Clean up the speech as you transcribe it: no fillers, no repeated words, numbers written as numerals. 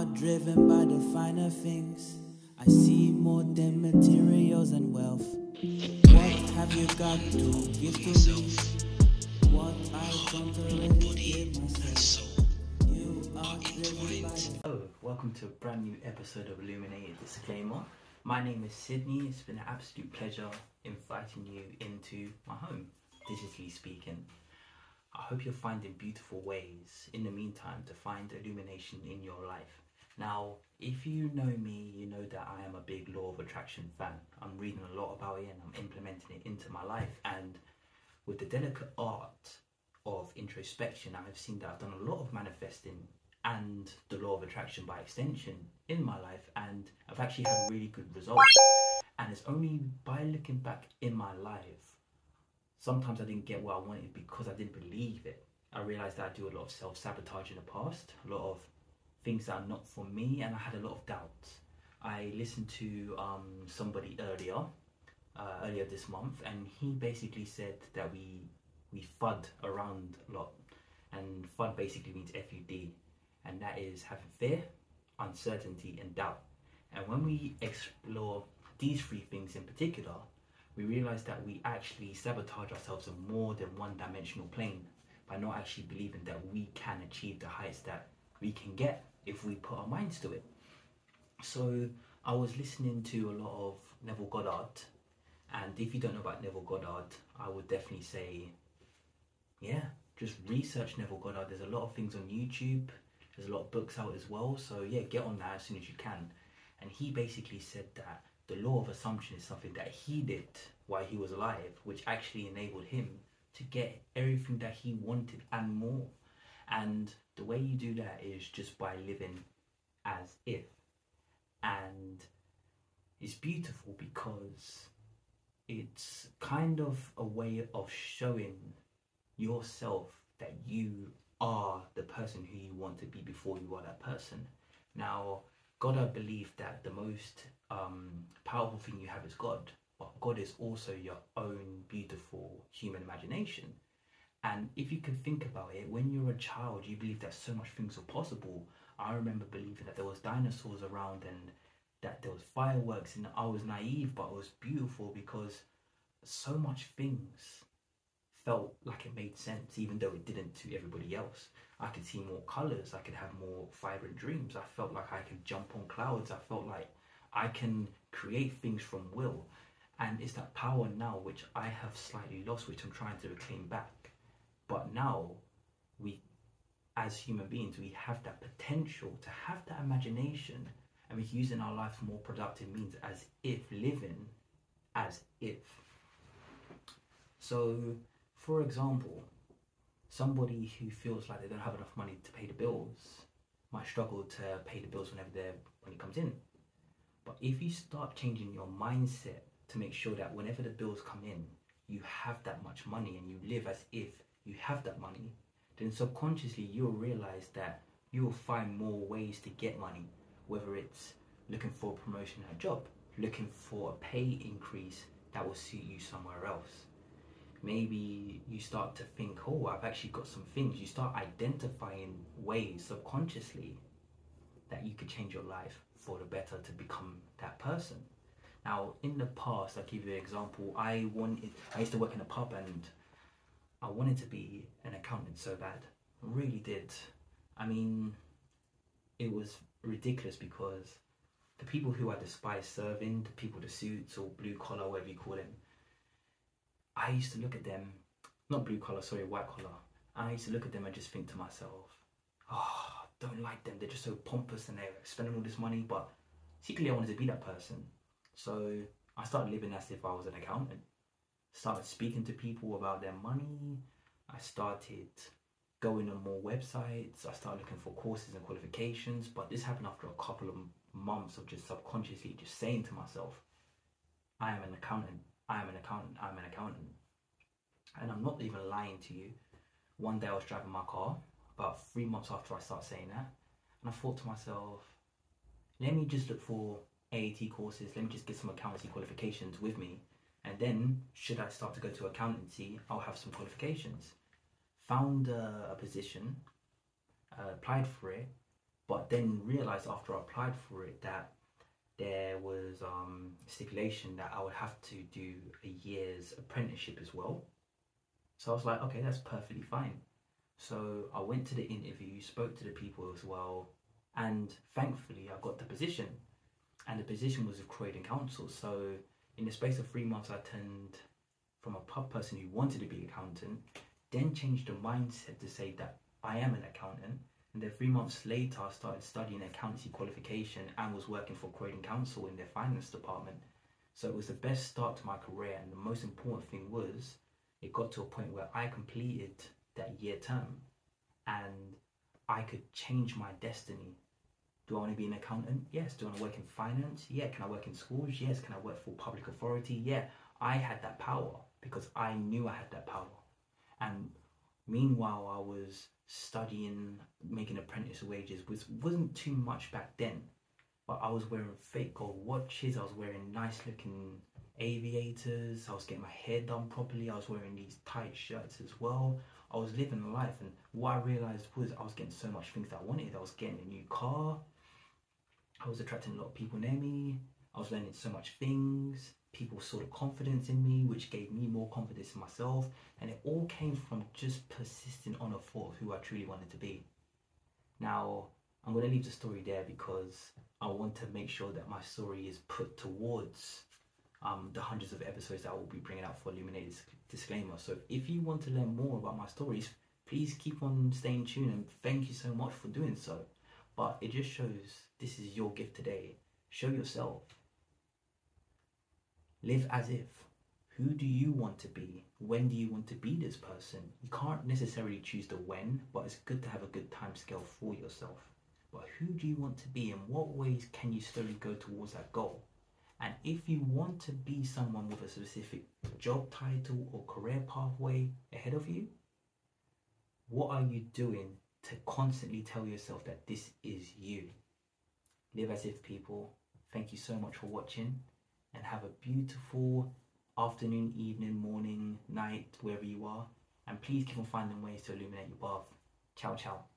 are driven by the finer things. I see more than materials and wealth. What have you got to give to me? What I don't already give myself. You are driven by the... Hello, welcome to a brand new episode of Illuminated Disclaimer. My name is Sydney. It's been an absolute pleasure inviting you into my home, digitally speaking. I hope you're finding beautiful ways in the meantime to find illumination in your life. Now, if you know me, you know that I am a big law of attraction fan. I'm reading a lot about it and I'm implementing it into my life. And with the delicate art of introspection, I have seen that I've done a lot of manifesting and the law of attraction by extension in my life, and I've actually had really good results. And it's only by looking back in my life, sometimes I didn't get what I wanted because I didn't believe it. I realized that I do a lot of self-sabotage in the past, a lot of things that are not for me, and I had a lot of doubts. I listened to somebody earlier this month, and he basically said that we FUD around a lot, and FUD basically means FUD, and that is having fear, uncertainty, and doubt. And when we explore these three things in particular, we realize that we actually sabotage ourselves on more than one-dimensional plane by not actually believing that we can achieve the heights that we can get if we put our minds to it. So I was listening to a lot of Neville Goddard, and if you don't know about Neville Goddard, I would definitely say, yeah, just research Neville Goddard. There's a lot of things on YouTube, there's a lot of books out as well, so yeah, get on that as soon as you can. And he basically said that the law of assumption is something that he did while he was alive, which actually enabled him to get everything that he wanted and more. And the way you do that is just by living as if. And it's beautiful because it's kind of a way of showing yourself that you are the person who you want to be before you are that person. Now, Goddard believed that the most powerful thing you have is God, but God is also your own beautiful human imagination. And if you can think about it, when you're a child, you believe that so much things are possible. I remember believing that there was dinosaurs around and that there was fireworks, and I was naive, but it was beautiful because so much things felt like it made sense, even though it didn't to everybody else. I could see more colors, I could have more vibrant dreams, I felt like I could jump on clouds, I felt like I can create things from will. And it's that power now which I have slightly lost, which I'm trying to reclaim back. But now, we, as human beings, we have that potential to have that imagination, and we're using our life for more productive means, as if living as if. So, for example, somebody who feels like they don't have enough money to pay the bills might struggle to pay the bills when it comes in. But if you start changing your mindset to make sure that whenever the bills come in, you have that much money and you live as if you have that money, then subconsciously you'll realize that you'll find more ways to get money, whether it's looking for a promotion at a job, looking for a pay increase that will suit you somewhere else. Maybe you start to think, oh, I've actually got some things. You start identifying ways subconsciously that you could change your life for the better to become that person. Now, in the past, I'll give you an example. I used to work in a pub and I wanted to be an accountant so bad. I really did. I mean, it was ridiculous because the people who I despise serving, the people with the suits or blue collar, whatever you call them, I used to look at them, not blue collar, sorry, white collar. I used to look at them and just think to myself, oh, don't like them. They're just so pompous and they're spending all this money, but secretly I wanted to be that person. So I started living as if I was an accountant. Started speaking to people about their money. I started going on more websites. I started looking for courses and qualifications, but this happened after a couple of months of just subconsciously just saying to myself, I am an accountant, I am an accountant, I am an accountant. And I'm not even lying to you. One day I was driving my car, about 3 months after I started saying that, and I thought to myself, let me just look for AAT courses, let me just get some accountancy qualifications with me, and then should I start to go to accountancy, I'll have some qualifications. Found a position, applied for it, but then realized after I applied for it that there was stipulation that I would have to do a year's apprenticeship as well. So I was like, okay, that's perfectly fine. So I went to the interview, spoke to the people as well, and thankfully I got the position. And the position was with Croydon Council. So in the space of 3 months, I turned from a pub person who wanted to be an accountant, then changed the mindset to say that I am an accountant. And then 3 months later, I started studying accountancy qualification and was working for Croydon Council in their finance department. So it was the best start to my career. And the most important thing was it got to a point where I completed that year term and I could change my destiny. Do I want to be an accountant? Yes. Do I want to work in finance? Yeah. Can I work in schools? Yes. Can I work for public authority? Yeah. I had that power because I knew I had that power. And meanwhile, I was studying, making apprentice wages, which wasn't too much back then. But I was wearing fake gold watches. I was wearing nice looking aviators. I was getting my hair done properly. I was wearing these tight shirts as well. I was living life, and what I realized was I was getting so much things that I wanted. I was getting a new car. I was attracting a lot of people near me. I was learning so much things. People saw the confidence in me, which gave me more confidence in myself. And it all came from just persisting on a thought of who I truly wanted to be. Now, I'm going to leave the story there because I want to make sure that my story is put towards the hundreds of episodes that I will be bringing out for Illuminated Disclaimer. So if you want to learn more about my stories, please keep on staying tuned, and thank you so much for doing so. But it just shows this is your gift today. Show yourself. Live as if. Who do you want to be? When do you want to be this person? You can't necessarily choose the when, but it's good to have a good time scale for yourself. But who do you want to be? In what ways can you slowly go towards that goal? And if you want to be someone with a specific job title or career pathway ahead of you, what are you doing to constantly tell yourself that this is you? Live as if, people. Thank you so much for watching, and have a beautiful afternoon, evening, morning, night, wherever you are. And please keep on finding ways to illuminate your path. Ciao, ciao.